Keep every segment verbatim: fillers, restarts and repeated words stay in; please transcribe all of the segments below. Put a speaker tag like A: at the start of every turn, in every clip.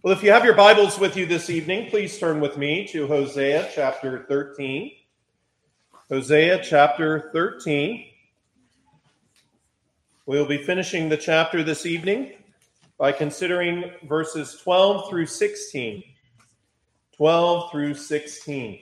A: Well, if you have your Bibles with you this evening, please turn with me to Hosea chapter thirteen. Hosea chapter thirteen. We'll be finishing the chapter this evening by considering verses twelve through sixteen. twelve through sixteen.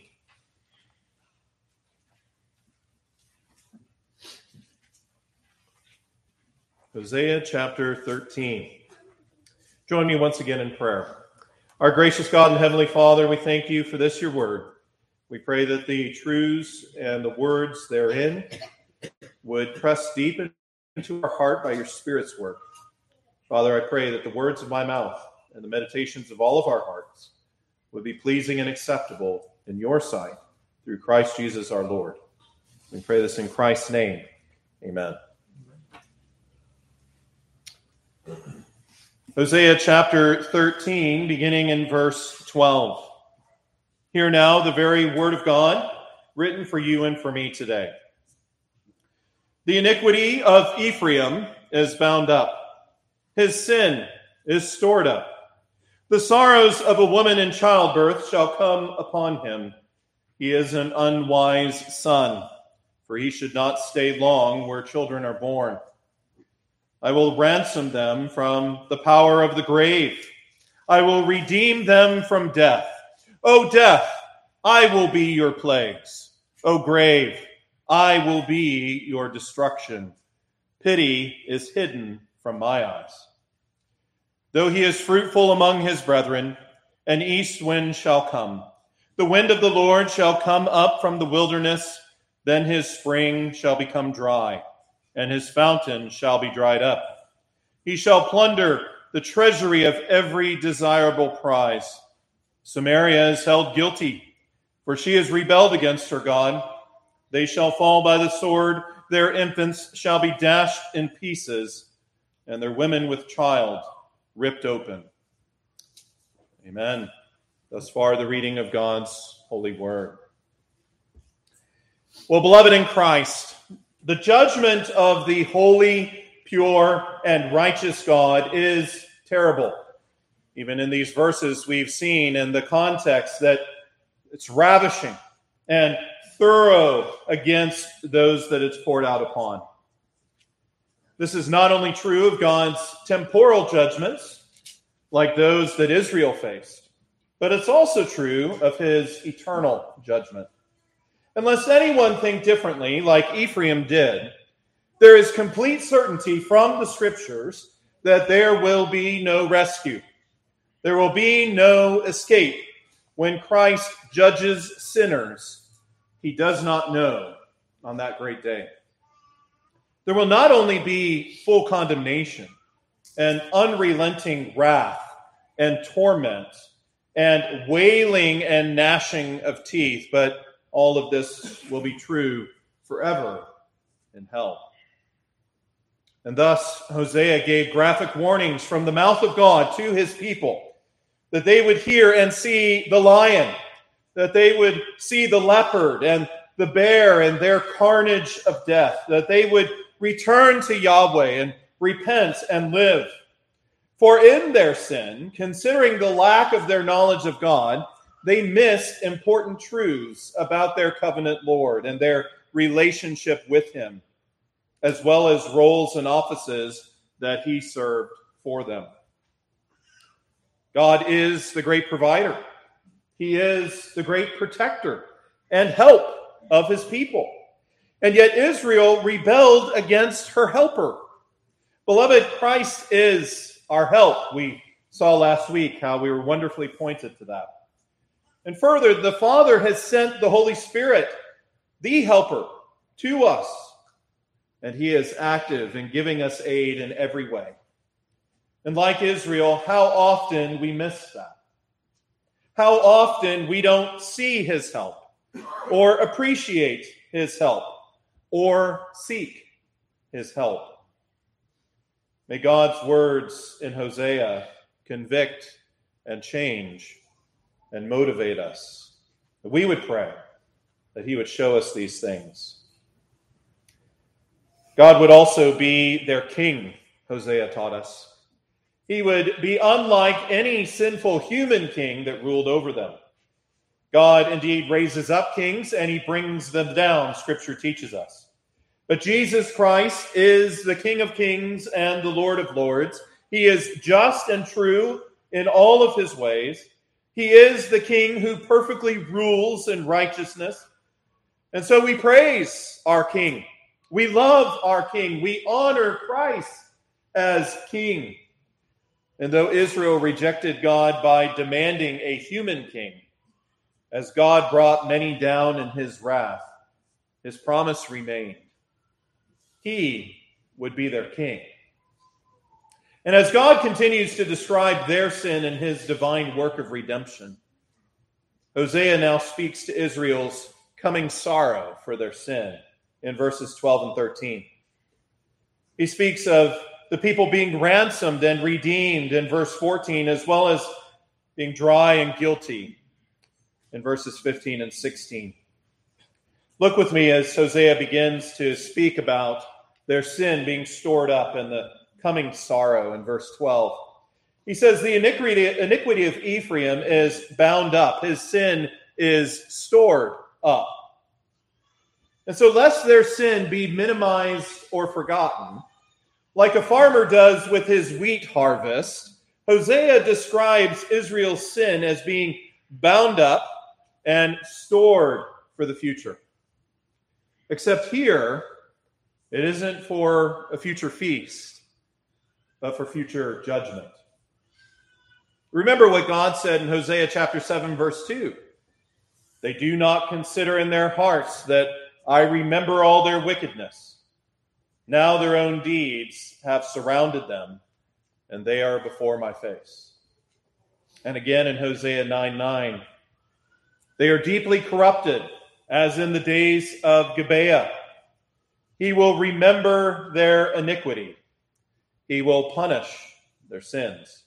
A: Hosea chapter thirteen. Join me once again in prayer. Our gracious God and Heavenly Father, we thank you for this, your word. We pray that the truths and the words therein would press deep into our heart by your Spirit's work. Father, I pray that the words of my mouth and the meditations of all of our hearts would be pleasing and acceptable in your sight through Christ Jesus our Lord. We pray this in Christ's name. Amen. Hosea chapter thirteen, beginning in verse twelve. Hear now the very word of God, written for you and for me today. The iniquity of Ephraim is bound up. His sin is stored up. The sorrows of a woman in childbirth shall come upon him. He is an unwise son, for he should not stay long where children are born. I will ransom them from the power of the grave. I will redeem them from death. O death, I will be your plagues. O grave, I will be your destruction. Pity is hidden from my eyes. Though he is fruitful among his brethren, an east wind shall come. The wind of the Lord shall come up from the wilderness. Then his spring shall become dry, and his fountain shall be dried up. He shall plunder the treasury of every desirable prize. Samaria is held guilty, for she has rebelled against her God. They shall fall by the sword, their infants shall be dashed in pieces, and their women with child ripped open. Amen. Thus far, the reading of God's holy word. Well, beloved in Christ, the judgment of the holy, pure, and righteous God is terrible. Even in these verses, we've seen in the context that it's ravishing and thorough against those that it's poured out upon. This is not only true of God's temporal judgments, like those that Israel faced, but it's also true of his eternal judgment. Unless anyone think differently, like Ephraim did, there is complete certainty from the Scriptures that there will be no rescue. There will be no escape when Christ judges sinners he does not know on that great day. There will not only be full condemnation and unrelenting wrath and torment and wailing and gnashing of teeth, but all of this will be true forever in hell. And thus, Hosea gave graphic warnings from the mouth of God to his people, that they would hear and see the lion, that they would see the leopard and the bear and their carnage of death, that they would return to Yahweh and repent and live. For in their sin, considering the lack of their knowledge of God, they missed important truths about their covenant Lord and their relationship with him, as well as roles and offices that he served for them. God is the great provider. He is the great protector and help of his people. And yet Israel rebelled against her helper. Beloved, Christ is our help. We saw last week how we were wonderfully pointed to that. And further, the Father has sent the Holy Spirit, the helper, to us. And he is active in giving us aid in every way. And like Israel, how often we miss that. How often we don't see his help, or appreciate his help, or seek his help. May God's words in Hosea convict and change and motivate us. That we would pray that he would show us these things. God would also be their king, Hosea taught us. He would be unlike any sinful human king that ruled over them. God indeed raises up kings and he brings them down, Scripture teaches us. But Jesus Christ is the King of kings and the Lord of lords. He is just and true in all of his ways. He is the King who perfectly rules in righteousness. And so we praise our King. We love our King. We honor Christ as King. And though Israel rejected God by demanding a human king, as God brought many down in his wrath, his promise remained. He would be their king. And as God continues to describe their sin and his divine work of redemption, Hosea now speaks to Israel's coming sorrow for their sin in verses twelve and thirteen. He speaks of the people being ransomed and redeemed in verse fourteen, as well as being dry and guilty in verses fifteen and sixteen. Look with me as Hosea begins to speak about their sin being stored up and the coming sorrow in verse twelve. He says, the iniquity, iniquity of Ephraim is bound up. His sin is stored up. And so lest their sin be minimized or forgotten, like a farmer does with his wheat harvest, Hosea describes Israel's sin as being bound up and stored for the future. Except here, it isn't for a future feast, but for future judgment. Remember what God said in Hosea chapter seven, verse two. They do not consider in their hearts that I remember all their wickedness. Now their own deeds have surrounded them, and they are before my face. And again in Hosea nine nine, they are deeply corrupted, as in the days of Gibeah. He will remember their iniquity. He will punish their sins.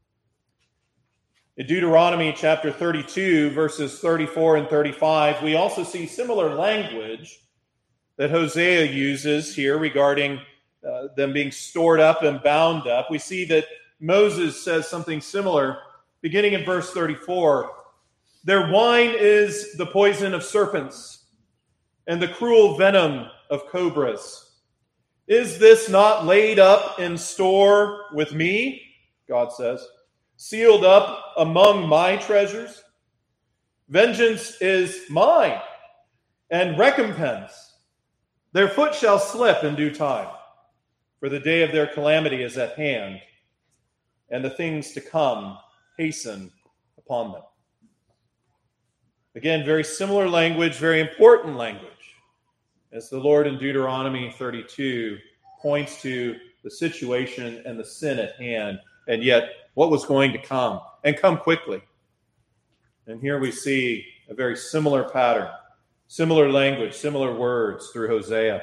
A: In Deuteronomy chapter thirty-two, verses thirty-four and thirty-five, we also see similar language that Hosea uses here regarding uh, them being stored up and bound up. We see that Moses says something similar, beginning in verse thirty-four. Their wine is the poison of serpents and the cruel venom of cobras. Is this not laid up in store with me? God says. Sealed up among my treasures? Vengeance is mine, and recompense. Their foot shall slip in due time, for the day of their calamity is at hand, and the things to come hasten upon them. Again, very similar language, very important language, as the Lord in Deuteronomy thirty-two points to the situation and the sin at hand, and yet what was going to come, and come quickly. And here we see a very similar pattern, similar language, similar words through Hosea.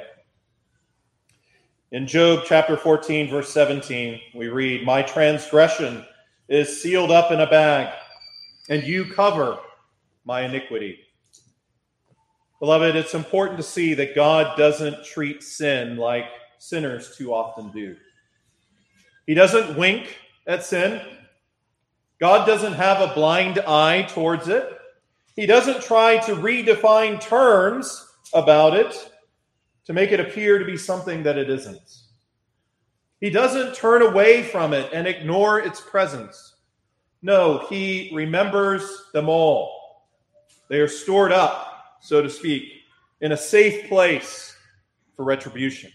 A: In Job chapter fourteen, verse seventeen, we read, my transgression is sealed up in a bag, and you cover my iniquity. Beloved, it's important to see that God doesn't treat sin like sinners too often do. He doesn't wink at sin. God doesn't have a blind eye towards it. He doesn't try to redefine terms about it to make it appear to be something that it isn't. He doesn't turn away from it and ignore its presence. No, he remembers them all. They are stored up, so to speak, in a safe place for retribution.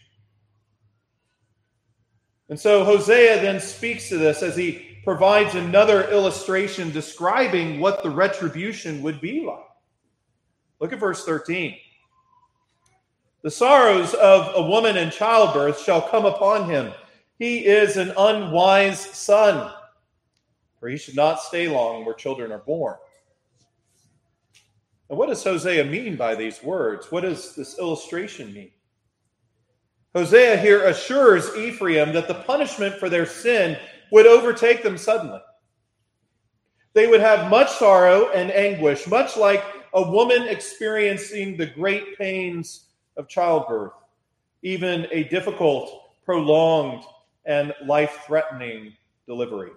A: And so Hosea then speaks to this as he provides another illustration describing what the retribution would be like. Look at verse thirteen. The sorrows of a woman in childbirth shall come upon him. He is an unwise son, for he should not stay long where children are born. And what does Hosea mean by these words? What does this illustration mean? Hosea here assures Ephraim that the punishment for their sin would overtake them suddenly. They would have much sorrow and anguish, much like a woman experiencing the great pains of childbirth, even a difficult, prolonged, and life-threatening delivery.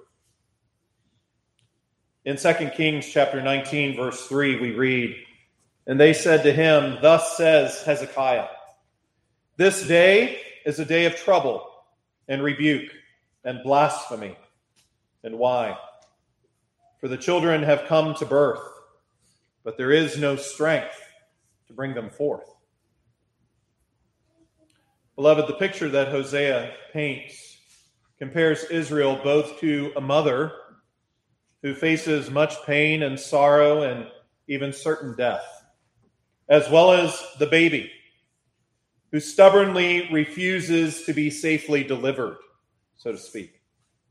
A: In Second Kings chapter nineteen, verse three, we read, "And they said to him, Thus says Hezekiah, This day is a day of trouble and rebuke and blasphemy. And why? For the children have come to birth, but there is no strength to bring them forth." Beloved, the picture that Hosea paints compares Israel both to a mother who faces much pain and sorrow and even certain death, as well as the baby who stubbornly refuses to be safely delivered, so to speak.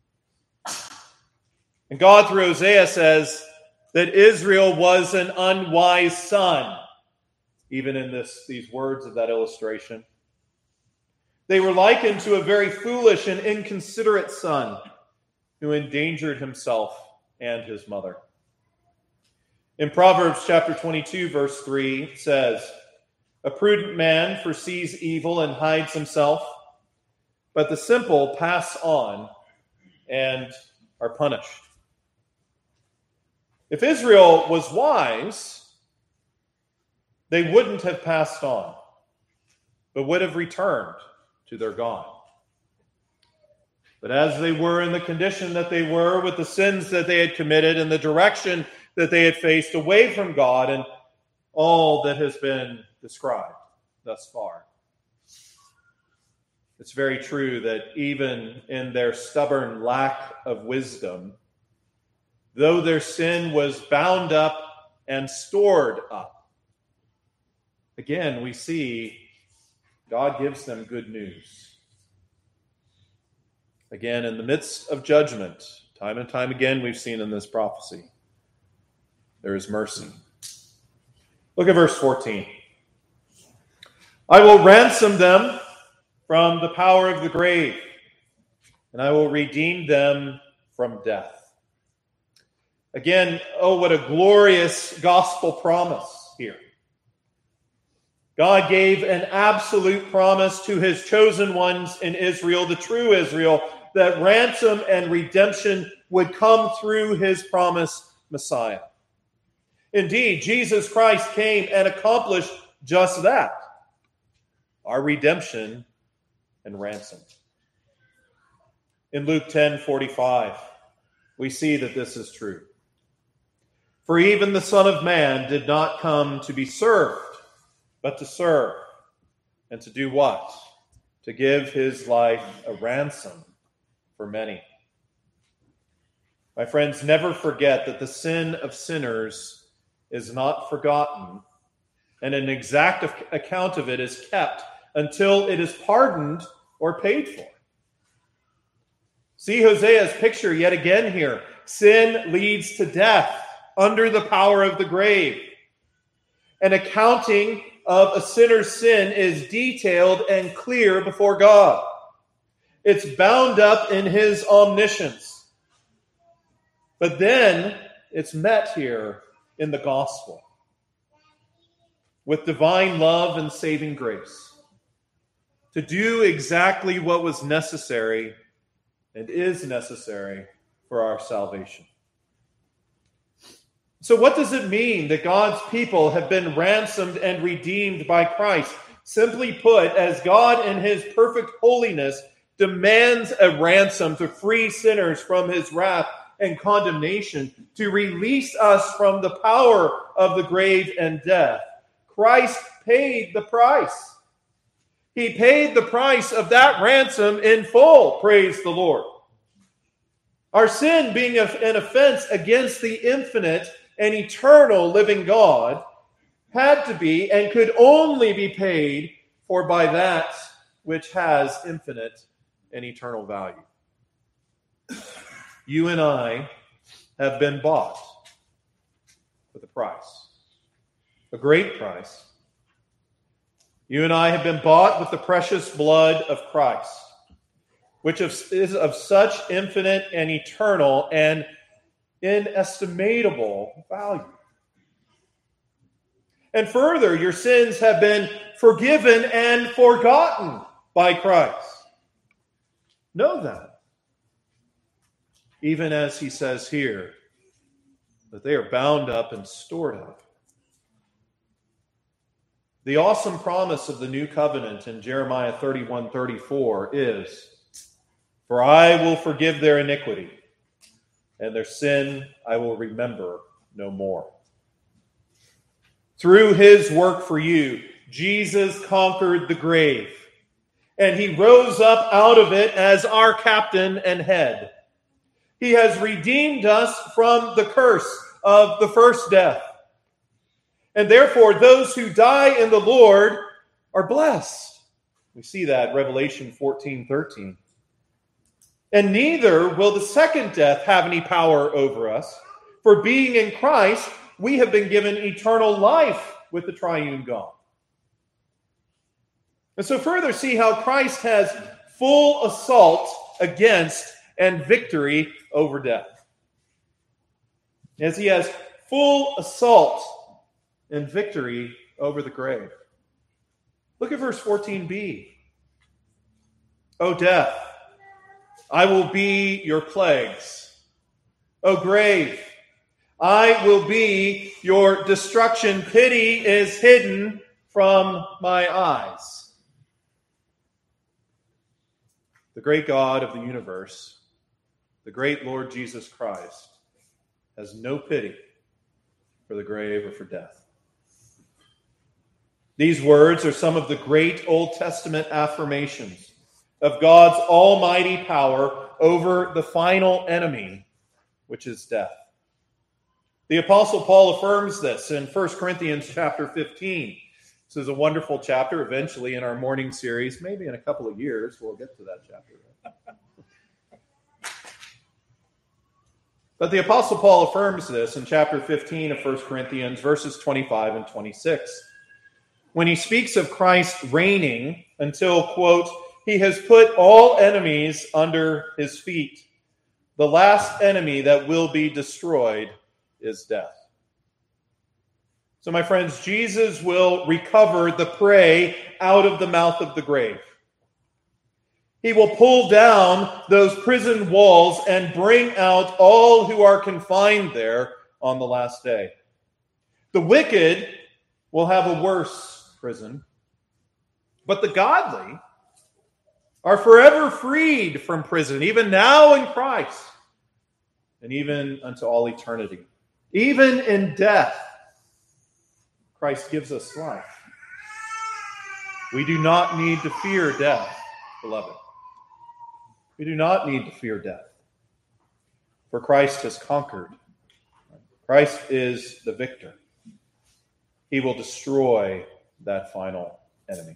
A: And God, through Hosea, says that Israel was an unwise son, even in this, these words of that illustration. They were likened to a very foolish and inconsiderate son who endangered himself and his mother. In Proverbs chapter twenty-two, verse three, it says, "A prudent man foresees evil and hides himself, but the simple pass on and are punished." If Israel was wise, they wouldn't have passed on, but would have returned to their God. But as they were in the condition that they were, with the sins that they had committed and the direction that they had faced away from God and all that has been described thus far, it's very true that even in their stubborn lack of wisdom, though their sin was bound up and stored up, again, we see God gives them good news. Again, in the midst of judgment, time and time again we've seen in this prophecy, there is mercy. Look at verse fourteen. "I will ransom them from the power of the grave, and I will redeem them from death." Again, oh, what a glorious gospel promise here. God gave an absolute promise to his chosen ones in Israel, the true Israel, that ransom and redemption would come through his promised Messiah. Indeed, Jesus Christ came and accomplished just that, our redemption and ransom. In Luke ten forty-five, we see that this is true. "For even the Son of Man did not come to be served, but to serve, and to do what? To give his life a ransom for many." My friends, never forget that the sin of sinners is not forgotten, and an exact account of it is kept until it is pardoned or paid for. See Hosea's picture yet again here. Sin leads to death under the power of the grave. An accounting of a sinner's sin is detailed and clear before God. It's bound up in his omniscience. But then it's met here in the gospel with divine love and saving grace to do exactly what was necessary and is necessary for our salvation. So what does it mean that God's people have been ransomed and redeemed by Christ? Simply put, as God in his perfect holiness demands a ransom to free sinners from his wrath and condemnation, to release us from the power of the grave and death, Christ paid the price. He paid the price of that ransom in full, praise the Lord. Our sin being an offense against the infinite and eternal living God had to be and could only be paid for by that which has infinite and eternal value. You and I have been bought with a price, a great price. You and I have been bought with the precious blood of Christ, which is of such infinite and eternal and inestimable value. And further, your sins have been forgiven and forgotten by Christ. Know that. even as he says here, that they are bound up and stored up. The awesome promise of the new covenant in Jeremiah thirty-one thirty-four is, "For I will forgive their iniquity, and their sin I will remember no more." Through his work for you, Jesus conquered the grave, and he rose up out of it as our captain and head. He has redeemed us from the curse of the first death. And therefore, those who die in the Lord are blessed. We see that in Revelation fourteen thirteen. And neither will the second death have any power over us, for being in Christ, we have been given eternal life with the triune God. And so further, see how Christ has full assault against and victory over death. As he has full assault and victory over the grave. Look at verse fourteen b. O death, I will be your plagues. O grave, I will be your destruction. Pity is hidden from my eyes. The great God of the universe, the great Lord Jesus Christ, has no pity for the grave or for death. These words are some of the great Old Testament affirmations of God's almighty power over the final enemy, which is death. The Apostle Paul affirms this in First Corinthians chapter fifteen. This is a wonderful chapter. Eventually in our morning series, maybe in a couple of years, we'll get to that chapter. But the Apostle Paul affirms this in chapter fifteen of First Corinthians, verses twenty-five and twenty-six. When he speaks of Christ reigning until, quote, he has put all enemies under his feet. The last enemy that will be destroyed is death. So, my friends, Jesus will recover the prey out of the mouth of the grave. He will pull down those prison walls and bring out all who are confined there on the last day. The wicked will have a worse prison, but the godly are forever freed from prison, even now in Christ, and even unto all eternity. Even in death, Christ gives us life. We do not need to fear death, beloved. We do not need to fear death, for Christ has conquered. Christ is the victor. He will destroy that final enemy.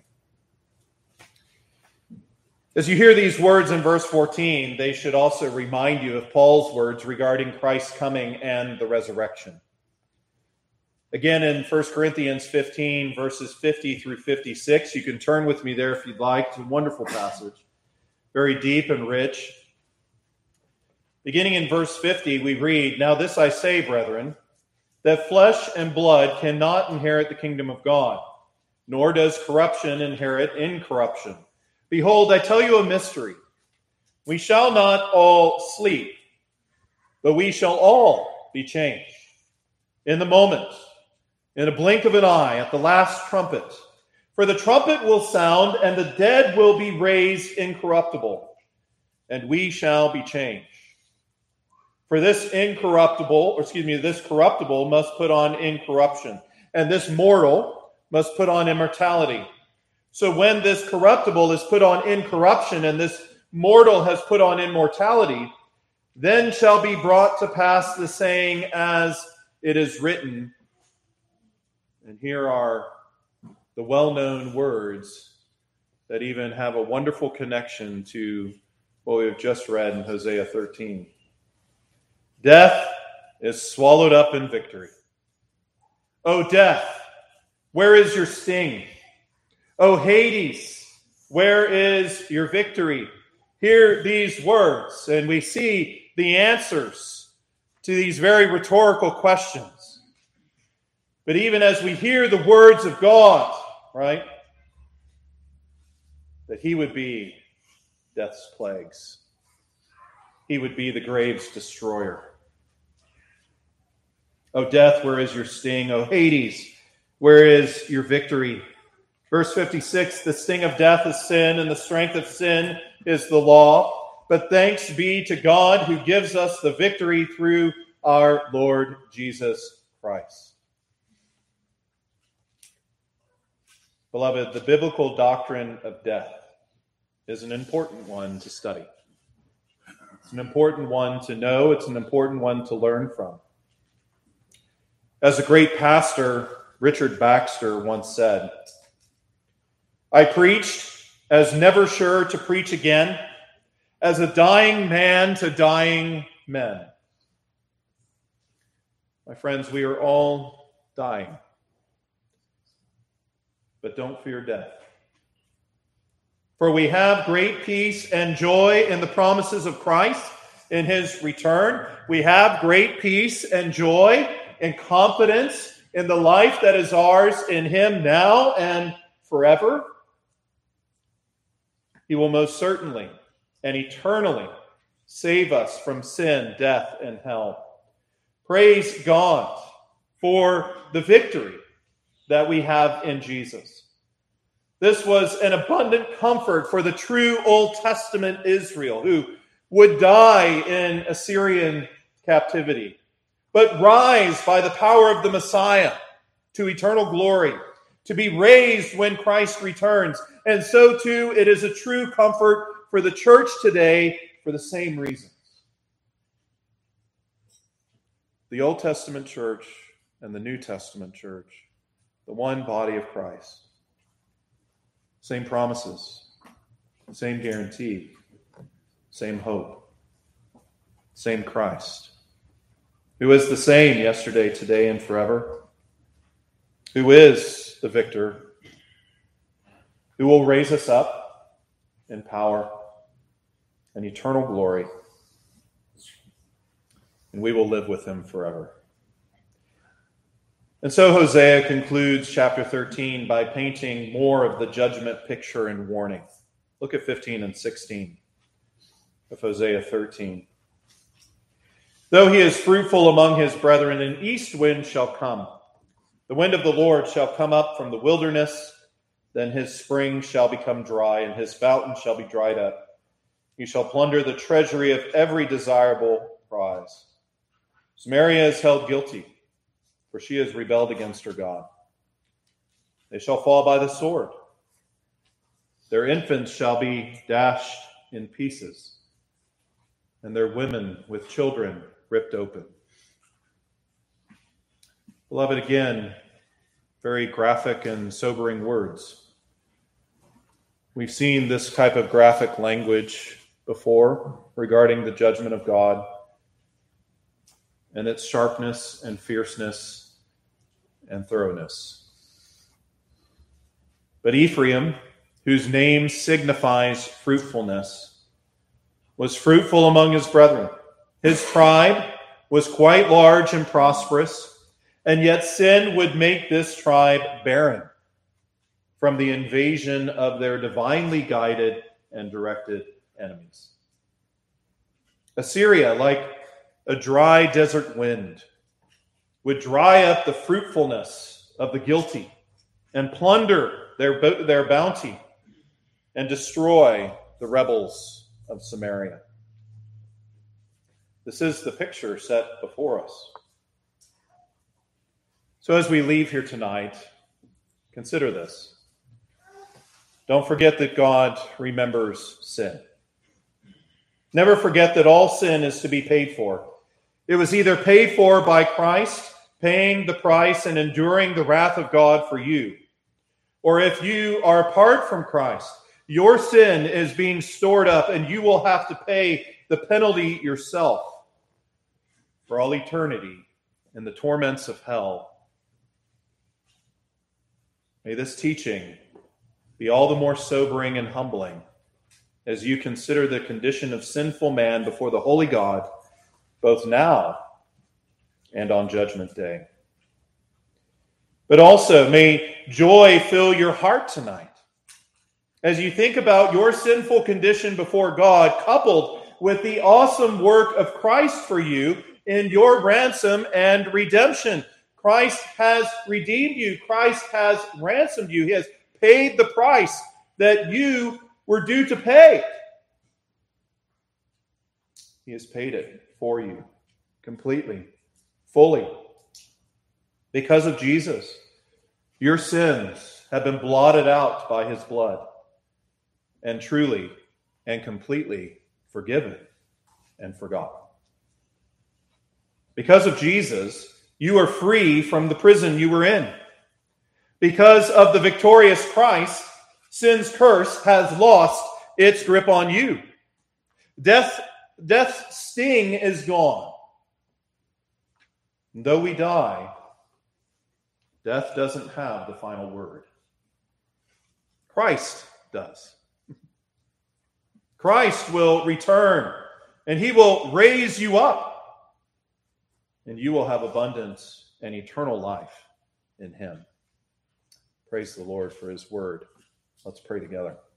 A: As you hear these words in verse fourteen, they should also remind you of Paul's words regarding Christ's coming and the resurrection. Again, in First Corinthians fifteen, verses fifty through fifty-six, you can turn with me there if you'd like. It's a wonderful passage, very deep and rich. Beginning in verse fifty, we read, "Now this I say, brethren, that flesh and blood cannot inherit the kingdom of God, nor does corruption inherit incorruption. Behold, I tell you a mystery. We shall not all sleep, but we shall all be changed. In the moment, in a blink of an eye, at the last trumpet. For the trumpet will sound, and the dead will be raised incorruptible, and we shall be changed. For this incorruptible, or excuse me, this corruptible must put on incorruption, and this mortal must put on immortality. So when this corruptible is put on incorruption, and this mortal has put on immortality, then shall be brought to pass the saying as it is written." And here are the well-known words that even have a wonderful connection to what we have just read in Hosea thirteen. "Death is swallowed up in victory. O death, where is your sting? O Hades, where is your victory?" Hear these words, and we see the answers to these very rhetorical questions. But even as we hear the words of God, right, that he would be death's plagues. he would be the grave's destroyer. O death, where is your sting? O Hades, where is your victory? Verse fifty-six, the sting of death is sin, and the strength of sin is the law. But thanks be to God who gives us the victory through our Lord Jesus Christ. Beloved, the biblical doctrine of death is an important one to study. It's an important one to know. It's an important one to learn from. As a great pastor, Richard Baxter, once said, I preached as never sure to preach again, as a dying man to dying men. My friends, we are all dying. But don't fear death. For we have great peace and joy in the promises of Christ in his return. We have great peace and joy and confidence in the life that is ours in him now and forever. He will most certainly and eternally save us from sin, death, and hell. Praise God for the victory that we have in Jesus. This was an abundant comfort for the true Old Testament Israel, who would die in Assyrian captivity, but rise by the power of the Messiah to eternal glory, to be raised when Christ returns. And so too, it is a true comfort for the church today for the same reasons. The Old Testament church and the New Testament church, the one body of Christ. Same promises, same guarantee, same hope, same Christ, who is the same yesterday, today, and forever, who is the victor, who will raise us up in power and eternal glory, and we will live with him forever. And so Hosea concludes chapter thirteen by painting more of the judgment picture and warning. Look at fifteen and sixteen of Hosea thirteen. Though he is fruitful among his brethren, an east wind shall come. The wind of the Lord shall come up from the wilderness. Then his spring shall become dry, and his fountain shall be dried up. He shall plunder the treasury of every desirable prize. Samaria is held guilty, for she has rebelled against her God. They shall fall by the sword. Their infants shall be dashed in pieces, and their women with children ripped open. Beloved, again, very graphic and sobering words. We've seen this type of graphic language before regarding the judgment of God and its sharpness and fierceness and thoroughness. But Ephraim, whose name signifies fruitfulness, was fruitful among his brethren. His tribe was quite large and prosperous, and yet sin would make this tribe barren from the invasion of their divinely guided and directed enemies. Assyria, like a dry desert wind, would dry up the fruitfulness of the guilty and plunder their, their bounty and destroy the rebels of Samaria. This is the picture set before us. So as we leave here tonight, consider this. Don't forget that God remembers sin. Never forget that all sin is to be paid for. It was either paid for by Christ, paying the price and enduring the wrath of God for you, or if you are apart from Christ, your sin is being stored up and you will have to pay the penalty yourself for all eternity in the torments of hell. May this teaching be all the more sobering and humbling as you consider the condition of sinful man before the holy God, both now and on Judgment Day. But also, may joy fill your heart tonight as you think about your sinful condition before God, coupled with the awesome work of Christ for you in your ransom and redemption. Christ has redeemed you. Christ has ransomed you. He has paid the price that you were due to pay. He has paid it for you completely, fully. Because of Jesus, your sins have been blotted out by his blood and truly and completely forgiven and forgotten. Because of Jesus, you are free from the prison you were in. Because of the victorious Christ, sin's curse has lost its grip on you. Death, death's sting is gone. And though we die, death doesn't have the final word. Christ does. Christ will return, and he will raise you up, and you will have abundance and eternal life in him. Praise the Lord for his word. Let's pray together.